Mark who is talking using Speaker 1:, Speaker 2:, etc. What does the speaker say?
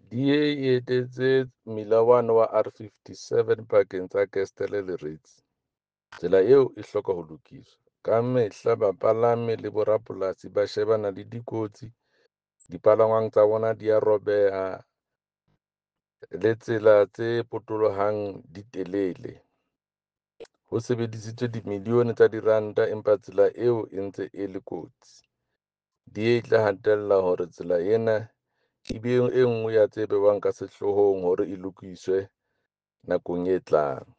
Speaker 1: DA e etetse mmila 1 wa R57 pakeng tsa Kestell le Reeds. Tsela eo e hloka ho lokiswa. Ka mehla bapalami le borapolasi ba shebana le dikotsi, dipalangwang tsa bona di a robeha le tsela tse potolohang di telele. Ho sebedisitswe dimilione tsa diranta empa tsela eo e ntse e le kotsi. DA e tla hatella hore tsela ena e be e nngwe ya tse behwang ka sehloohong hore e lokiswe nakong e tlang.